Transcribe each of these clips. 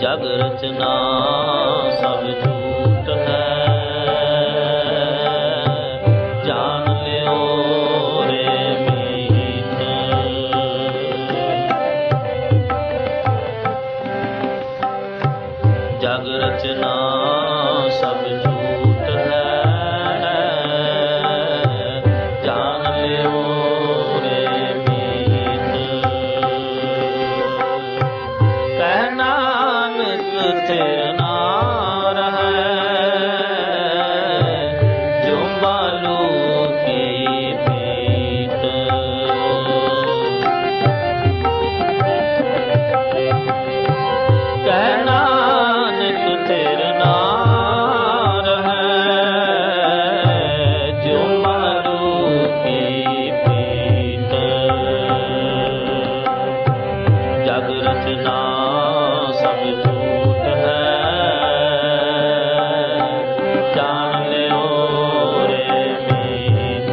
ਜਗ ਰਚਨਾ ਸਭ ਝੂਠ ਹੈ, ਜਾਣ ਲਿਓ ਰੇ ਮੀਤ। ਜਗ ਰਚਨਾ ਸਭ ਝੂਠ ਹੈ, ਜਾਣ ਲਿਓ ਰੇ ਮੀਤ। ਕਹਿ ਨਾਨਕ ਤੇਰਾ ਨਾਮ ਰਹੈ, ਜੋ ਬਾਲੂ ਕੀ ਪੀਤ। ਕਹਿ ਨਾਨਕ ਤੇਰਾ ਨਾਮ ਰਹੈ, ਜੋ ਬਾਲੂ ਕੀ ਪੀਤ। ਜਗ ਰਚਨਾ ਸਭ ਝੂਠ ਹੈ, ਜਾਣ ਲਿਓ ਰੇ ਮੀਤ।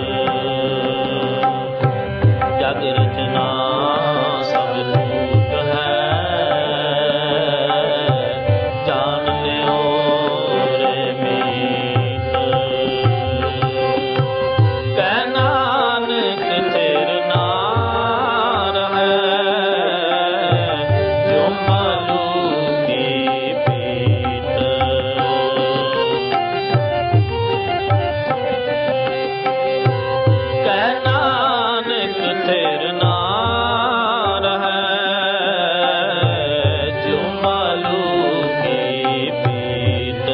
ਜਗ ਰਚਨਾ ਸਭ ਝੂਠ ਹੈ, ਜਾਣ ਲਿਓ ਰੇ ਮੀਤ। ਕਹਿ ਨਾਨਕ ਤੇਰਾ ਨਾਮ ਰਹੈ, ਜੋ ਬਾਲੂ ਕੀ ਪੀਤ। ਕਹਿ ਨਾਨਕ ਤੇਰਾ ਨਾਮ ਰਹੈ, ਜੋ ਬਾਲੂ ਕੀ ਪੀਤ।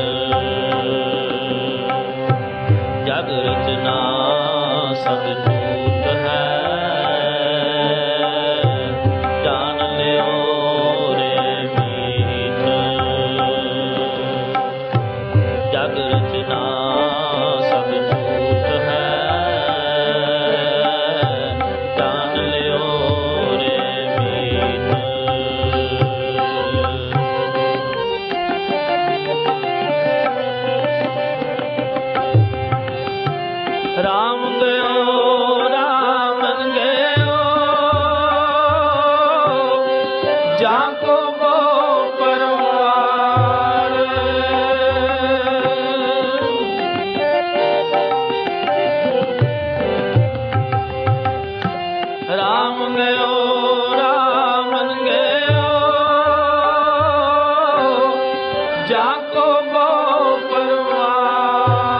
ਜਗ ਰਚਨਾ ਸਭ ਝੂਠ ਹੈ, ਜਾਣ ਲਿਓ ਰੇ ਮੀਤ। ਜਗ ਰਚਨਾ ਸਭ ਝੂਠ ਹੈ, ਜਾਣ ਲਿਓ ਰੇ ਮੀਤ। ਰਾਮ ਗਇਓ ਰਾਮਨ ਗਇਓ, ਜਾ ਕੋ ਬਹੁ ਪਰਵਾਰ। ਰਾਮ ਗਇਓ ਰਾਮਨ ਗਇਓ, ਜਾ ਕੋ ਬਹੁ ਪਰਵਾਰ।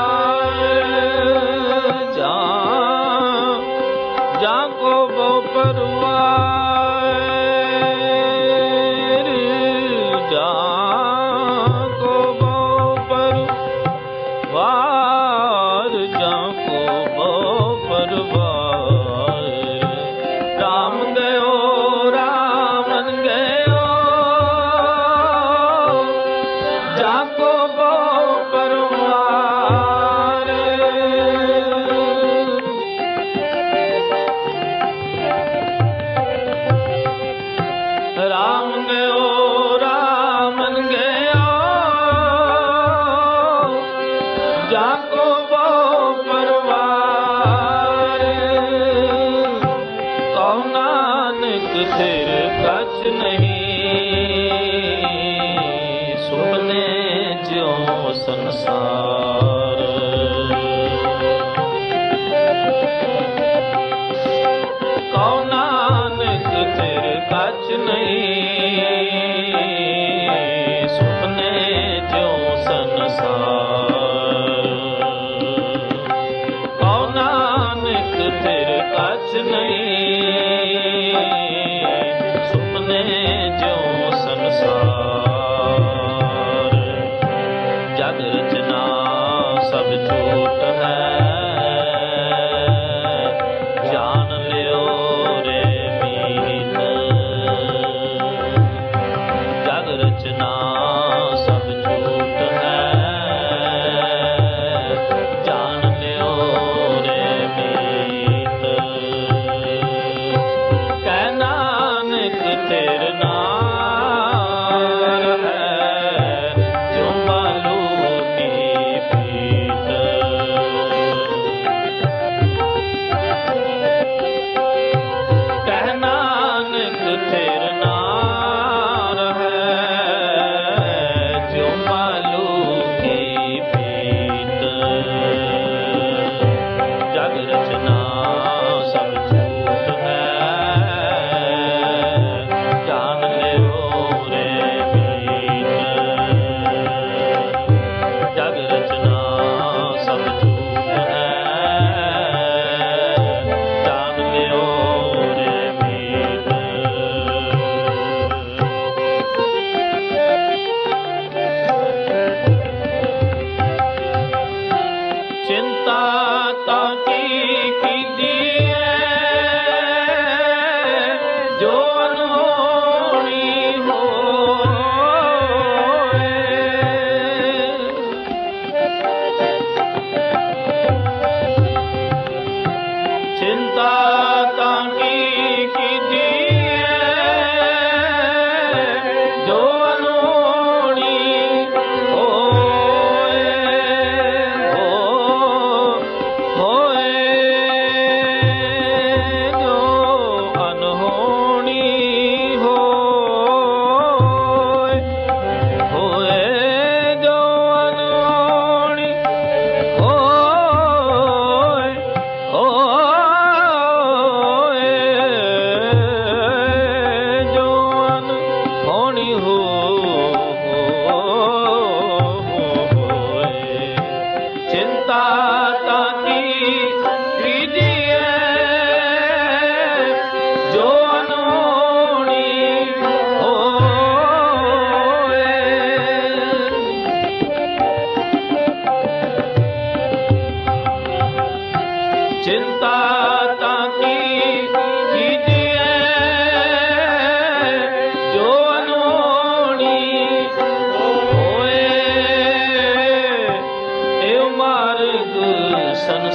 ਜਾ ਕੋ ਬਹੁ ਪਰਵਾਰ, ਜਾ ਕੋ ਬਹੁ ਪਰਵਾਰ, ਜਾ ਕੋ ਬਹੁ ਪਰਵਾਰ। ਰਾਮ ਗਇਓ ਰਾਮਨ ਗਇਓ, ਜਾ ਕੋ ਬਹੁ ਪਰਵਾਰ। ਰਾਮ ਗਇਓ ਰਾਮਨ ਗਇਓ, ਜਾ ਕੋ ਬਹੁ ਪਰਵਾਰ। ਕਹੁ ਨਾਨਕ ਥਿਰ ਕਛ ਨਹੀਂ, ਸੁਪਨੇ ਜਿਉ ਸੰਸਾਰ। ਕਹੁ ਨਾਨਕ ਥਿਰ ਕਛ ਨਹੀਂ, ਸੁਪਨੇ ਜਿਉ ਸੰਸਾਰ। ਕਹੁ ਨਾਨਕ ਥਿਰ ਕਛ ਨਹੀਂ, ਸੁਪਨੇ ਜਿਉ ਸੰਸਾਰ। ਜਗ ਰਚਨਾ ਸਭ ਝੂਠ ਹੈ, ਜਾਣ ਲਿਓ ਰੇ ਮੀਤ। ਜਗ ਰਚਨਾ ਸਭ ਝੂਠ ਹੈ, ਜਾਣ ਲਿਓ ਰੇ ਮੀਤ।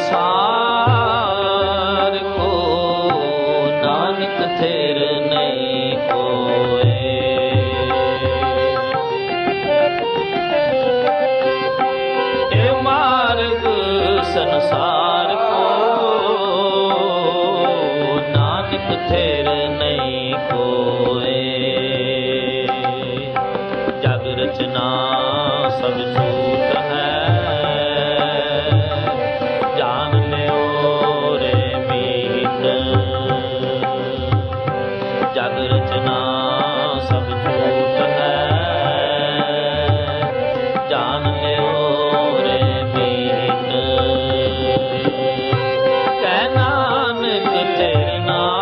ਸੰਸਾਰ ਕੋ ਨਾਨਕ ਥਿਰ ਨਹੀਂ ਕੋਏ। ਇਹ ਮਾਰਗ ਸੰਸਾਰ ਕੋ ਨਾਨਕ ਥਿਰ ਨਹੀਂ ਕੋਏ। ਜਗ ਰਚਨਾ ਸਭ ਝੂਠ ਹੈ, ਜਾਣ ਲਿਓ ਰੇ ਮੀਤ। ਜਗ ਰਚਨਾ ਸਭ ਝੂਠ ਹੈ, ਜਾਣ ਲਿਓ ਰੇ ਮੀਤ। ਕਹਿ ਨਾਨਕ ਤੇਰੇ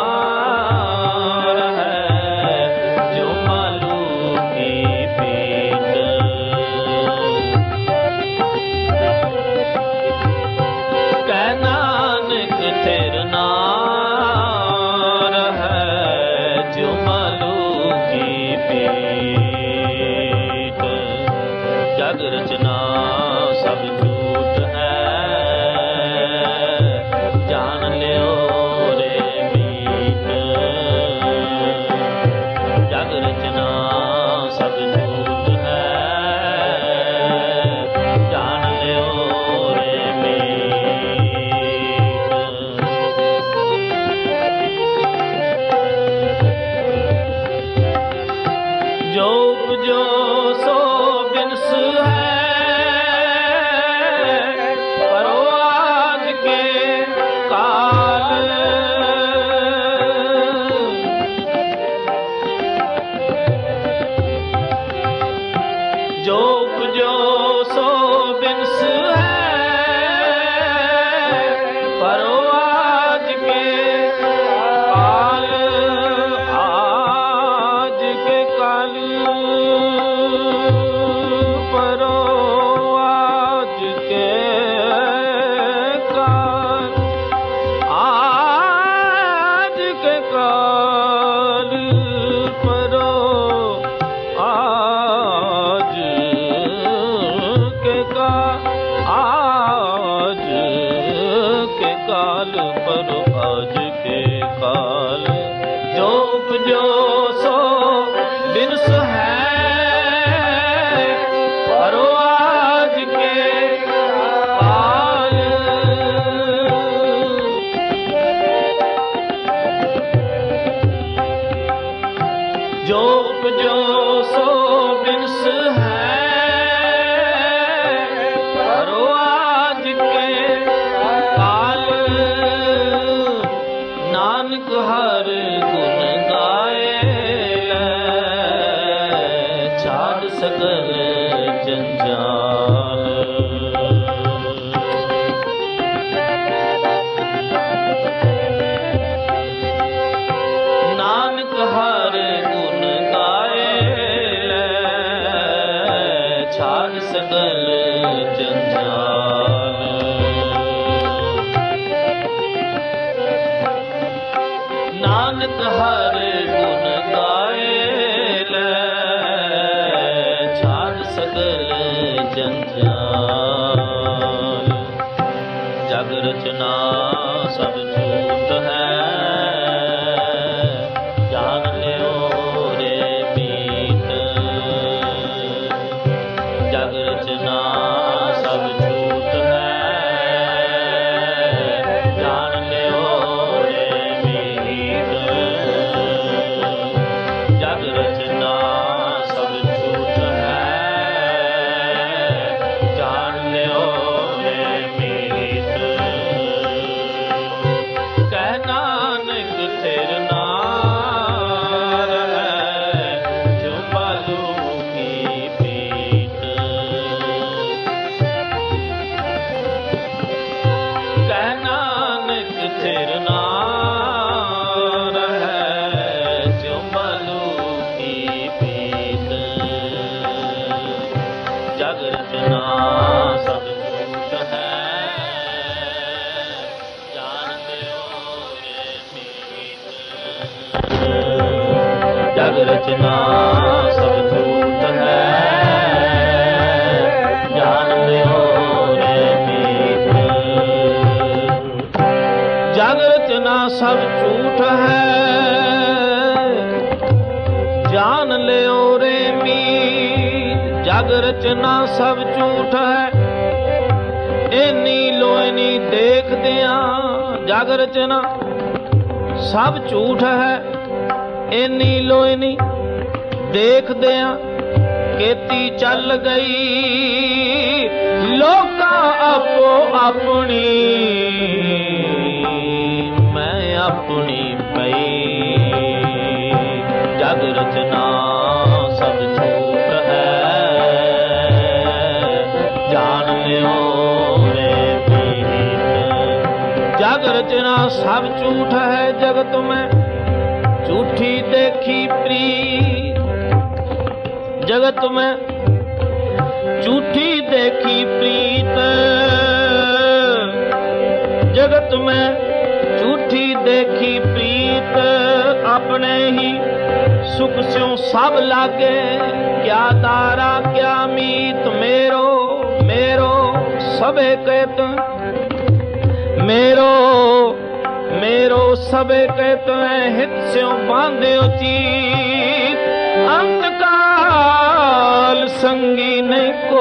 ਨਾਮ ਹੈ, ਜੋ ਮਾਲੂ ਕੀ ਪੀਤ। ਕਹਿ ਨਾਨਕ ਤੇਰੇ ਨਾਮ ਹੈ, ਜੋ ਮਾਲੂ ਕੀ ਪੀਤ। ਜਗ ਰਚਨਾ ਸਭ ਝੂਠ ਹੈ, ਜਾਣ ਲਿਓ ਰੇ ਮੀਤ। ਜਗ ਰਚਨਾ ਸਭ ਝੂਠ ਹੈ, ਜਾਣ ਲਿਓ ਰੇ ਮੀਤ। ਜੋ ਉਪਜੋ ਸੋ ਬਿਨਸ ਹੈ, ਪਰੋ ਆਜ ਕੇ ਕਾਲ। ਜੋ ਉਪਜੋ ਸੋ ਬਿਨਸ ਹੈ, ਪਰੋ ਆਜ ਕੇ ਕਾਲ। ਆਜ ਕੇ ਕਾਲ, ਪਰੋ ਆਜ ਕੇ ਕਾਲ। ਆਜ ਕੇ ਕਾਲ, ਪਰੋ ਆਜ ਕੇ ਕਾਲ। ਆਜ ਕੇ ਕਾਲ, ਪਰੋ ਆਜ ਕੇ ਕਾਲ। ਜੋ ਉਪਜੋ ਸੋ ਬਿਨਸ ਹੈ, ਪਰੋ ਆਜ ਕੇ ਕਾਲ। ਜੋ ਉਪਜੋ ਸੋ ਬਿਨਸ ਹੈ, ਪਰੋ ਆਜ ਕੇ ਕਾਲ। ਨਾਨਕ ਹਰ ਗੁਣ ਗਾਏ ਲੈ, ਛਾੜ ਸਗਲ ਜੰਜਾਲ। ਨਾਨਕ ਹਰ ਗੁਣ ਗਾਏ ਲੈ, ਛਾੜ ਸਗਲ ਜੰਜਾਲ। ਨਾਨਕ ਹਰ ਗੁਣ ਗਾਏ ਲੈ, ਛਾੜ ਸਗਲ ਜੰਜਾਲ। ਜਗ ਰਚਨਾ ਸਭ ਝੂਠ ਹੈ, ਜਾਣ ਲਿਓ ਰੇ ਮੀਤ। ਜਗ ਰਚਨਾ ਸਭ ਝੂਠ ਹੈ, ਜਾਣ ਲਿਓ ਰੇ ਮੀਤ। ਜਗ ਰਚਨਾ ਸਭ ਝੂਠ ਹੈ, ਜਾਣ ਲਿਓ ਰੇ ਮੀਤ। ਕਹਿ ਨਾਨਕ ਤੇਰੇ ਨਾਮ ਹੈ, ਜੋ ਮਾਲੂ ਕੀ ਪੀਤ। ਕਹਿ ਨਾਨਕ ਤੇਰੇ ਨਾਮ ਹੈ, ਜੋ ਮਾਲੂ ਕੀ ਪੀਤ। ਜਗ ਰਚਨਾ ਸਭ ਝੂਠ ਹੈ, ਜਾਣ ਲਿਓ ਰੇ ਮੀਤ। ਜਗ ਰਚਨਾ ਸਭ ਝੂਠ ਹੈ, ਜਾਣ ਲਿਓ ਰੇ ਮੀਤ। सब झूठ है। जान लियो रे मीत जग रचना सब झूठ है। एनी लोनी देख दिया जग रचना सब झूठ है। एनी लोनी देख दिया केती चल गई लोका अपो अपनी मैं अपनी पई। जग रचना सब झूठ है जान लियो रे मीत। जग रचना सब झूठ है जगत में झूठी देखी प्रीत। जगत में झूठी देखी प्रीत। जगत में झूठी देखी प्रीत। अपने ही सुख स्यों सब लागे क्या तारा क्या मीत। मेरो मेरो सबे कहत मेरो मेरो सबे कहत हित स्यों बांध्यो चीत। अंत काल संगी नहीं को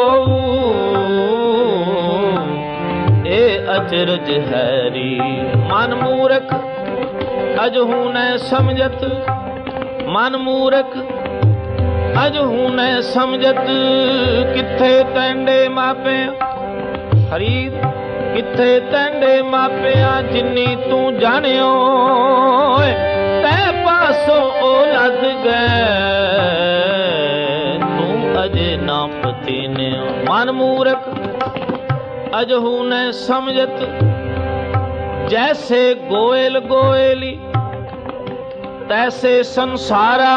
ए अचरज हैरी। मन मूर्ख अजहू न समझत मन मूर्ख अजहू न समझत। किथे तैंडे मापे खरीद किथे तैंडे मापिया जिन्नी तू जानियो तै पासों ओ लद गए तू अजे ना पतीने। मन मूर्ख अजहू न समझत जैसे गोयल गोयली तैसे संसारा।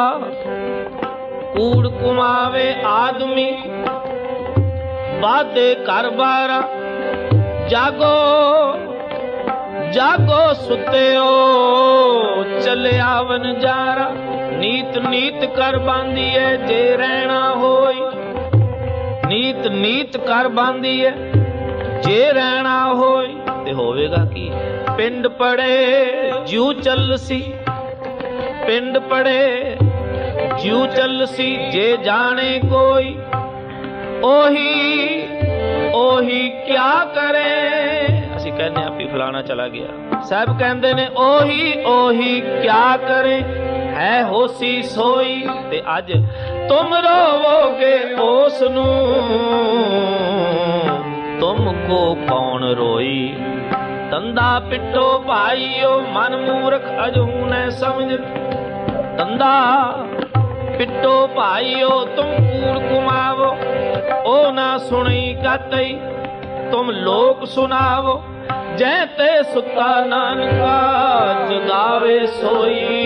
कूड़ कुमावे आदमी बादे घर बारा। जागो जागो सुते हो चले आवन जारा। नीत नीत कर बांधी है जे रहना होई। नीत नीत कर बांधी है जे रहना होई ते होवेगा की। पिंड पड़े ज्यू चल सी पिंड पड़े ज्यू चल सी जे जाने कोई। ओही ओही क्या करे असी कहने आप फलाना चला गया। सब कहते ने ओही ओही क्या करे है होसी सोई। ते अज तुम रोवोगे उसनू तुमको कौन रोई। तंदा पिटो भाईओ मन मूर्ख अजहू न समझ। तंदा पिटो भाईओ तुम कूड़ कुमावो ओ ना सुनी गातई। तुम लोक सुनावो जैते सुता नानका जगावे सोई।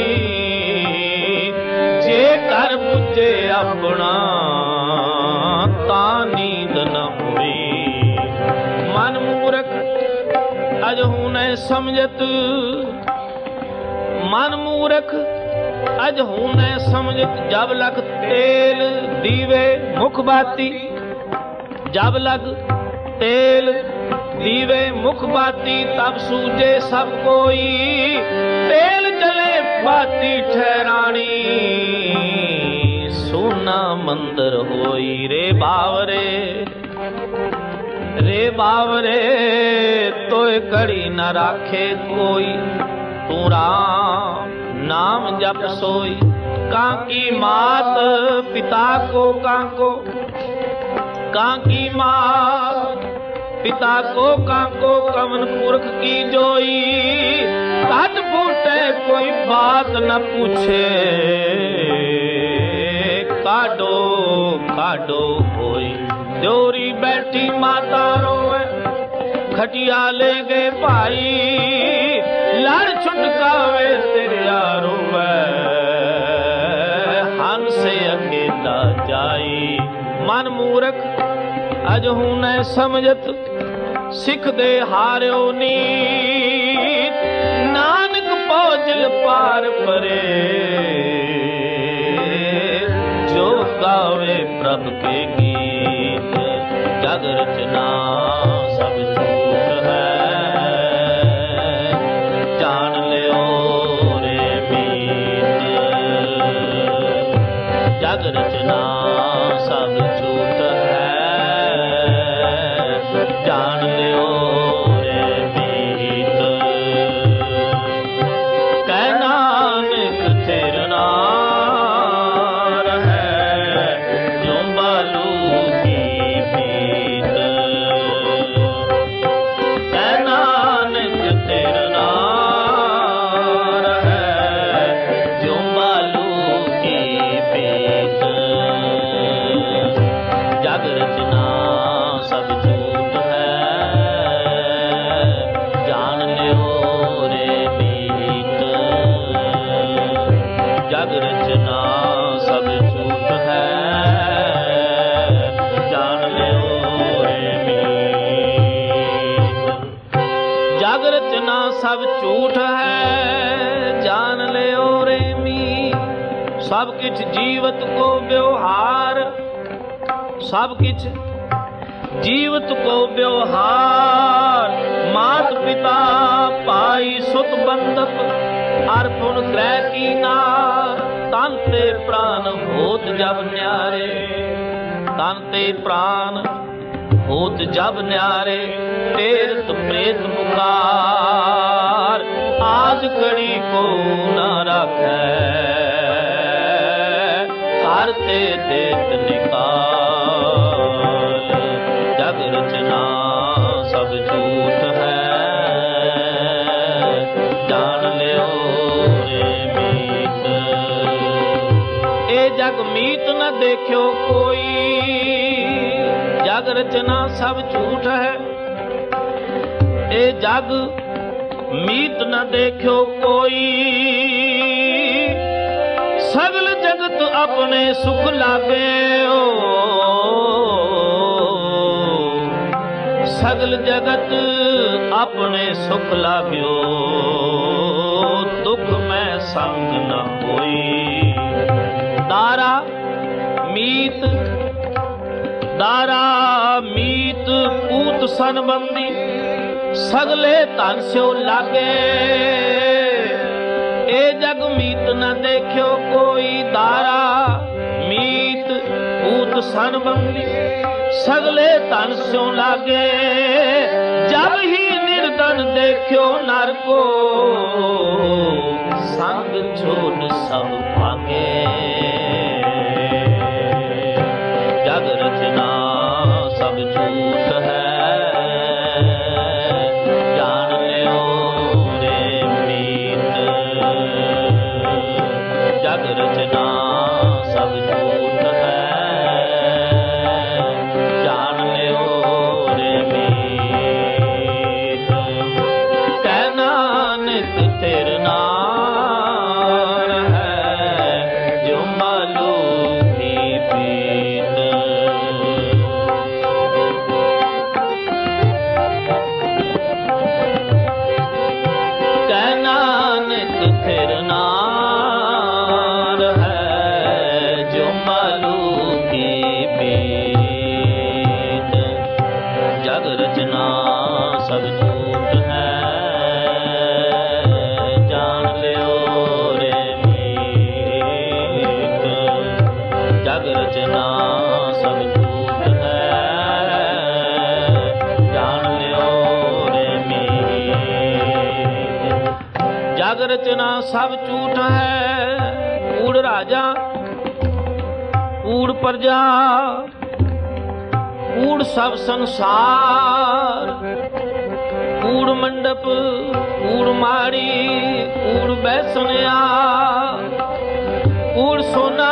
जे कर बुझे अपना ता नींद न हुई। मन मूर्ख अजहू न समझत मन मूर्ख अजहू न समझत। जब लग तेल दीवे मुख बाती। जब लग तेल दीवे मुख बाती तब सूझे सब कोई। तेल जले बाती ठहरानी सोना मंदिर होई। रे बावरे रे बावरे तोय कड़ी न राखे कोई। तू राम नाम जप सोई। कांकी मात पिता को कांको कांकी मात पिता को कांको कवन पुरख की जोई। कद फूटे कोई बात न पूछे काडो काडो कोई। जोरी बैठी माता रोवे खटिया ले गए भाई। लड़ छुटकावे तेरा रोवे हंस अकेला जाई। मन मूर्ख अजहू न समझत सिख दे हारियो नीत। नानक पौजल पार परे जो गावे प्रभ के गीत। जग रचना सब झूठ है जान ले जग रचना सब झूठ है, जान लियो रे मीत। जग रचना सब झूठ है, जान लियो रे मीत। सब किछ जीवत को व्यवहार, सब किछ जीवत को व्यवहार। मात पिता भाई सुत बंधप, अर्पण ग्रह की नार। तन ते प्राण होत जब न्यारे, तन ते प्राण होत जब न्यारे। तीर्थ प्रेत पुकार, आज घड़ी को न राखै। करते देत निकाल, जग रचना सब झूठ है, जान लियो रे मीत। ए जग मीत न देखियो कोई, जग रचना सब झूठ है। ए जग मीत न देखियो कोई, सगल जगत अपने सुख लागे। सगल जगत अपने सुख लाग्यो, दुख में संग न होई। दारा मीत, दारा मीत पूत संबंधी, सगले धन स्यो लागे। ए जग मीत न देखियो कोई, दारा मीत पूत संबंधी, सगले धन स्यो लागे। जब ही निर्धन देखियो नर को, संग छोड़ सब भागे। जग रचना सब झूठ है, जान लियो रे मीत। जग रचना सब झूठ है, जान लियो रे मीत। कह नानक तेर नाम है, जो मालूम ही पीत। कह नानक तेर नाम है, जो मालूम ही पीत। जग रचना सब झूठ है, जान लियो रे मीत। जग रचना सब झूठ है, जान लियो रे मीत। जग रचना सब झूठ है, कूड़ राजा कूड़ प्रजा, कूड़ सब संसार। कूड़ मंडप कूड़ माड़ी, कूड़ बैसनिया, कूड़ सोना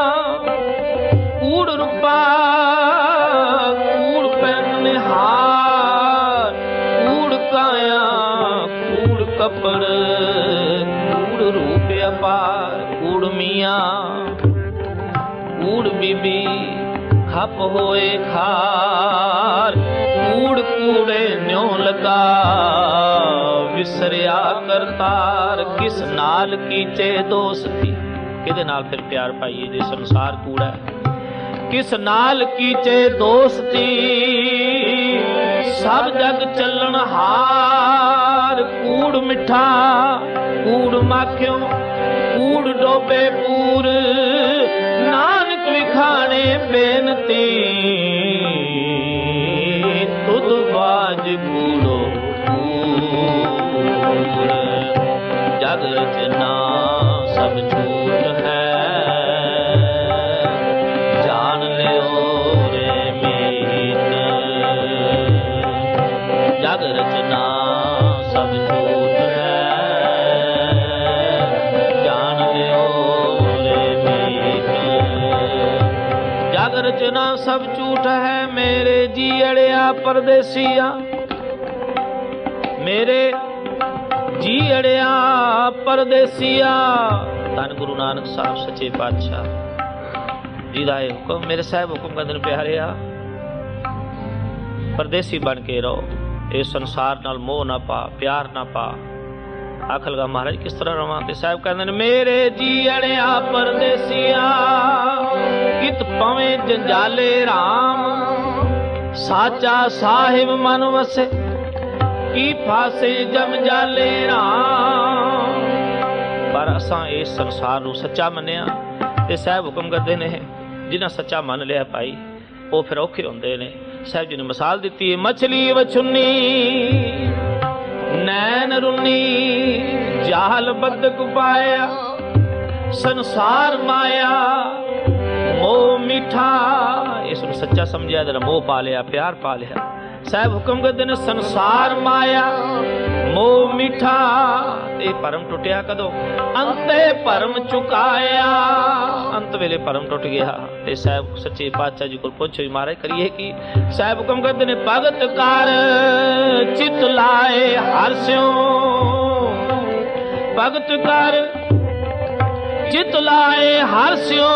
कूड़ रूपा, कूड़ पहनने हार। कूड़ काया कूड़ कपड़, कूड़ रूप अपार। कूड़ मियाँ कूड़ बीबी, खप होए खार। कूड़ कूड़े न्यों लगा, विसरिया करतार। किस नाल कीचे दोस्ती, किदे नाल फिर प्यार पाइए जे संसार कूड़ा है। किस नाल कीचे दोस्ती, सब जग चलन हार। कूड़ मिठा कूड़ माखियों, कूड़ डोबे पूर। नानक विखाने बेनती, तुद बाज कूड़ो कूड़। जग रचना सब झूठ है, जान लियो रे मीत। जग रचना सब झूठ है, जान लियो रे मीत। जग रचना सब झूठ है, मेरे जी अड़िया परदेसिया। मेरे ਜੀ ਅੜਿਆ ਪਰਦੇਸੀਆ। ਧੰਨ ਗੁਰੂ ਨਾਨਕ ਸਾਹਿਬ ਸੱਚੇ ਪਾਤਸ਼ਾਹ ਜੀ ਦਾ ਇਹ ਹੁਕਮ। ਮੇਰੇ ਸਾਹਿਬ ਹੁਕਮ ਕਰਦੇ ਨੇ ਪਿਆਰਿਆ ਪਰਦੇਸੀ ਬਣ ਕੇ ਰਹੋ, ਇਸ ਸੰਸਾਰ ਨਾਲ ਮੋਹ ਨਾ ਪਾ, ਪਿਆਰ ਨਾ ਪਾ। ਆਖ ਲਗਾ ਮਹਾਰਾਜ ਕਿਸ ਤਰ੍ਹਾਂ ਰਵਾਂ? ਤੇ ਸਾਹਿਬ ਕਹਿੰਦੇ ਨੇ ਮੇਰੇ ਜੀ ਅੜਿਆ ਪਰਦੇਸੀਆ, ਕਿਤ ਪਵੇਂ ਜੰਜਾਲੇ ਰਾਮ। ਸਾਚਾ ਸਾਹਿਬ ਮਨ ਵਸੇ, ਕੀ ਫਾਸੇ ਜਮ ਜਾਲੇ ਰਾਮ। ਪਰ ਅਸਾਂ ਇਸ ਸੰਸਾਰ ਨੂੰ ਸੱਚਾ ਮੰਨਿਆ ਤੇ ਸਾਹਿਬ ਹੁਕਮ ਕਰਦੇ ਨੇ ਜਿਨ੍ਹਾਂ ਸੱਚਾ ਮੰਨ ਲਿਆ ਭਾਈ ਉਹ ਫਿਰ ਔਖੇ ਹੁੰਦੇ ਨੇ। ਸਾਹਿਬ ਜੀ ਨੇ ਮਿਸਾਲ ਦਿੱਤੀ ਹੈ, ਮਛਲੀ ਵਛੁੰਨੀ ਨੈਣ ਰੁੰਨੀ, ਜਾਲ ਬਦਕ ਪਾਇਆ ਸੰਸਾਰ ਮਾਇਆ ਮੋਹ ਮਿੱਠਾ। ਇਸ ਨੂੰ ਸੱਚਾ ਸਮਝਿਆ ਤੇ ਮੋਹ ਪਾ ਲਿਆ, ਪਿਆਰ ਪਾ ਲਿਆ। ਸਾਹਿਬ ਹੁਕਮ ਕਰਦੇ ਨੇ ਸੰਸਾਰ ਮਾਇਆ ਮੋਹ ਮਿੱਠਾ। ਇਹ ਭਰਮ ਟੁੱਟਿਆ ਕਦੋਂ? ਅੰਤੇ ਭਰਮ ਚੁਕਾਇਆ। ਅੰਤ ਵੇਲੇ ਭਰਮ ਟੁੱਟ ਗਿਆ ਤੇ ਸਾਹਿਬ ਸੱਚੇ ਪਾਤਸ਼ਾਹ ਜੀ ਕੋਲ ਪੁੱਛੋ ਵੀ ਮਹਾਰਾਜ ਕਰੀਏ ਕੀ? ਸਾਹਿਬ ਹੁਕਮ ਕਰਦੇ ਨੇ ਭਗਤ ਕਰ ਚਿਤ ਲਾਏ ਹਰ ਸਿਉ। ਭਗਤ ਕਰ ਚਿਤ ਲਾਏ ਹਰ ਸਿਉ,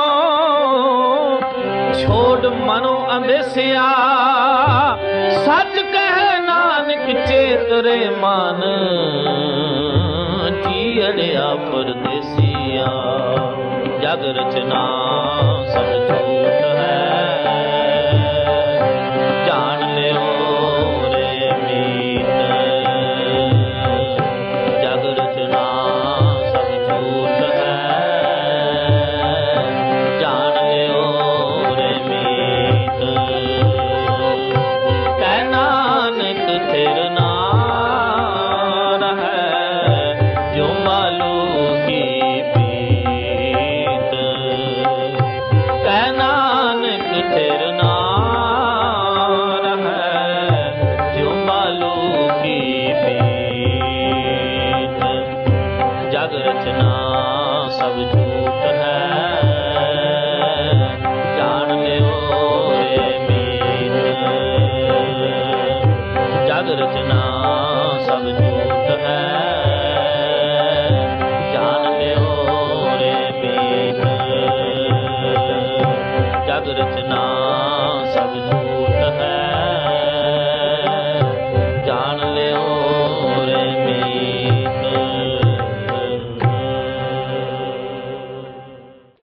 ਛੋੜ ਮਨੋ ਅੰਦੇਸਿਆ। ਸੱਚ ਕਹਿ ਨਾਨਕ ਚੇਤਰੇ ਮਨ, ਜੀ ਅੜਿਆ ਪਰਦੇਸੀਆ। ਜਗ ਰਚਨਾ ਸਭ ਝੂਠ ਹੈ, ਜਾਣ ਲਿਓ ਰੇ ਮੀਤ। ਜਗ ਰਚਨਾ ਸਭ ਝੂਠ ਹੈ, ਜਾਣ ਲਿਓ ਰੇ ਮੀਤ। ਕਹਿ ਨਾਨਕ ਥਿਰ ਨਾਰ ਹੈ, ਜੋ ਮਾਲੂ ਕੀ ਪੀਤ। ਕਹਿ ਨਾਨਕ ਥਿਰ ਨਾਰ ਹੈ, ਜੋ ਮਾਲੂ ਕੀ ਪੀਤ। ਜਗ ਰਚਨਾ ਸਭ ਝੂਠ ਹੈ, ਜਾਣ ਲਿਓ ਰੇ ਮੀਤ। ਜਗ ਰਚਨਾ ਸਭ ਝੂਠ ਹੈ, ਜਾਣ ਲਿਓ ਰੇ ਮੀਤ। ਜਗ ਰਚਨਾ ਸਭ ਝੂਠ